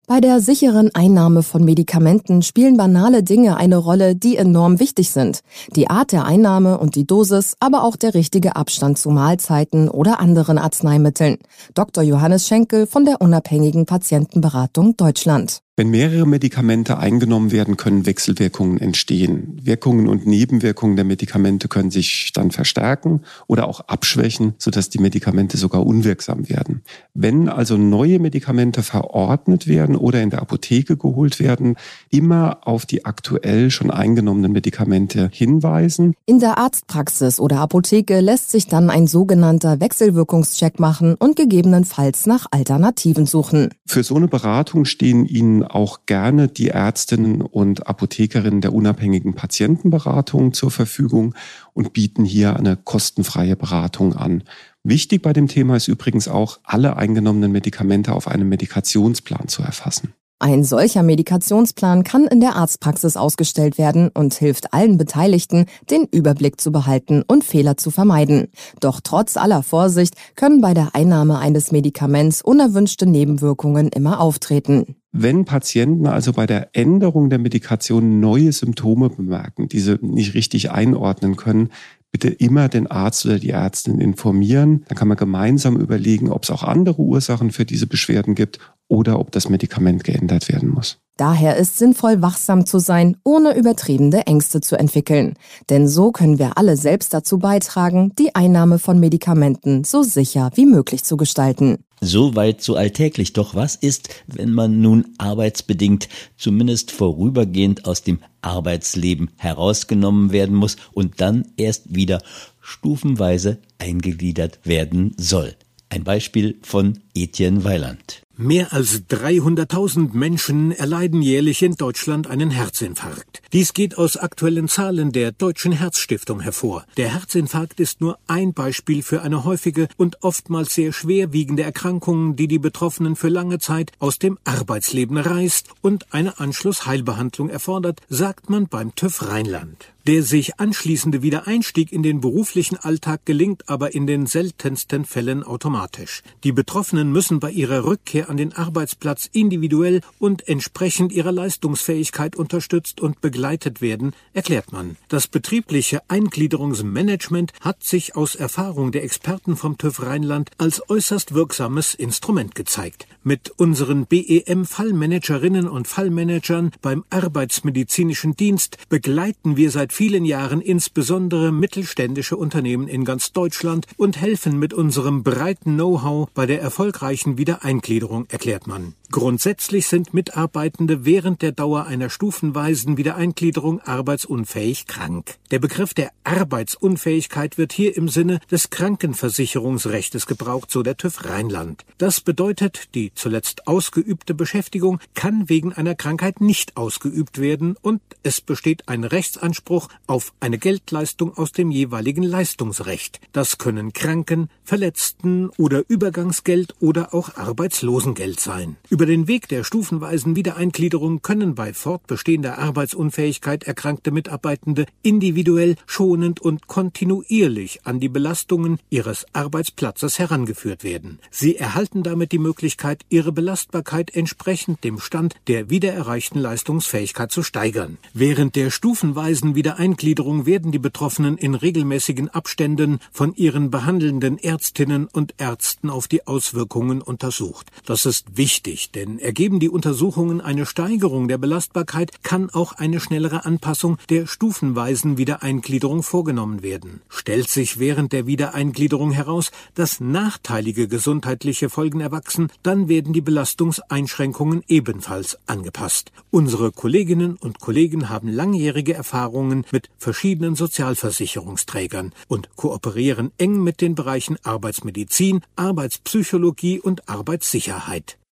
Bei der sicheren Einnahme von Medikamenten spielen banale Dinge eine Rolle, die enorm wichtig sind. Die Art der Einnahme und die Dosis, aber auch der richtige Abstand zu Mahlzeiten oder anderen Arzneimitteln. Dr. Johannes Schenkel von der Unabhängigen Patientenberatung Deutschland. Wenn mehrere Medikamente eingenommen werden, können Wechselwirkungen entstehen. Wirkungen und Nebenwirkungen der Medikamente können sich dann verstärken oder auch abschwächen, sodass die Medikamente sogar unwirksam werden. Wenn also neue Medikamente verordnet werden oder in der Apotheke geholt werden, immer auf die aktuell schon eingenommenen Medikamente hinweisen. In der Arztpraxis oder Apotheke lässt sich dann ein sogenannter Wechselwirkungscheck machen und gegebenenfalls nach Alternativen suchen. Für so eine Beratung stehen Ihnen auch gerne die Ärztinnen und Apothekerinnen der Unabhängigen Patientenberatung zur Verfügung und bieten hier eine kostenfreie Beratung an. Wichtig bei dem Thema ist übrigens auch, alle eingenommenen Medikamente auf einem Medikationsplan zu erfassen. Ein solcher Medikationsplan kann in der Arztpraxis ausgestellt werden und hilft allen Beteiligten, den Überblick zu behalten und Fehler zu vermeiden. Doch trotz aller Vorsicht können bei der Einnahme eines Medikaments unerwünschte Nebenwirkungen immer auftreten. Wenn Patienten also bei der Änderung der Medikation neue Symptome bemerken, diese nicht richtig einordnen können, bitte immer den Arzt oder die Ärztin informieren. Dann kann man gemeinsam überlegen, ob es auch andere Ursachen für diese Beschwerden gibt oder ob das Medikament geändert werden muss. Daher ist sinnvoll, wachsam zu sein, ohne übertriebene Ängste zu entwickeln. Denn so können wir alle selbst dazu beitragen, die Einnahme von Medikamenten so sicher wie möglich zu gestalten. Soweit so alltäglich. Doch was ist, wenn man nun arbeitsbedingt, zumindest vorübergehend aus dem Arbeitsleben herausgenommen werden muss und dann erst wieder stufenweise eingegliedert werden soll? Ein Beispiel von Etienne Weiland. Mehr als 300.000 Menschen erleiden jährlich in Deutschland einen Herzinfarkt. Dies geht aus aktuellen Zahlen der Deutschen Herzstiftung hervor. Der Herzinfarkt ist nur ein Beispiel für eine häufige und oftmals sehr schwerwiegende Erkrankung, die die Betroffenen für lange Zeit aus dem Arbeitsleben reißt und eine Anschlussheilbehandlung erfordert, sagt man beim TÜV Rheinland. Der sich anschließende Wiedereinstieg in den beruflichen Alltag gelingt aber in den seltensten Fällen automatisch. Die Betroffenen müssen bei ihrer Rückkehr an den Arbeitsplatz individuell und entsprechend ihrer Leistungsfähigkeit unterstützt und begleitet werden, erklärt man. Das betriebliche Eingliederungsmanagement hat sich aus Erfahrung der Experten vom TÜV Rheinland als äußerst wirksames Instrument gezeigt. Mit unseren BEM-Fallmanagerinnen und Fallmanagern beim Arbeitsmedizinischen Dienst begleiten wir seit vielen Jahren insbesondere mittelständische Unternehmen in ganz Deutschland und helfen mit unserem breiten Know-how bei der erfolgreichen Wiedereingliederung, erklärt man. Grundsätzlich sind Mitarbeitende während der Dauer einer stufenweisen Wiedereingliederung arbeitsunfähig krank. Der Begriff der Arbeitsunfähigkeit wird hier im Sinne des Krankenversicherungsrechtes gebraucht, so der TÜV Rheinland. Das bedeutet, die zuletzt ausgeübte Beschäftigung kann wegen einer Krankheit nicht ausgeübt werden und es besteht ein Rechtsanspruch auf eine Geldleistung aus dem jeweiligen Leistungsrecht. Das können Kranken-, Verletzten- oder Übergangsgeld oder auch Arbeitslosengeld sein. Über den Weg der stufenweisen Wiedereingliederung können bei fortbestehender Arbeitsunfähigkeit erkrankte Mitarbeitende individuell, schonend und kontinuierlich an die Belastungen ihres Arbeitsplatzes herangeführt werden. Sie erhalten damit die Möglichkeit, ihre Belastbarkeit entsprechend dem Stand der wiedererreichten Leistungsfähigkeit zu steigern. Während der stufenweisen Wiedereingliederung werden die Betroffenen in regelmäßigen Abständen von ihren behandelnden Ärztinnen und Ärzten auf die Auswirkungen untersucht. Das ist wichtig, denn ergeben die Untersuchungen eine Steigerung der Belastbarkeit, kann auch eine schnellere Anpassung der stufenweisen Wiedereingliederung vorgenommen werden. Stellt sich während der Wiedereingliederung heraus, dass nachteilige gesundheitliche Folgen erwachsen, dann werden die Belastungseinschränkungen ebenfalls angepasst. Unsere Kolleginnen und Kollegen haben langjährige Erfahrungen mit verschiedenen Sozialversicherungsträgern und kooperieren eng mit den Bereichen Arbeitsmedizin, Arbeitspsychologie und Arbeitssicherheit.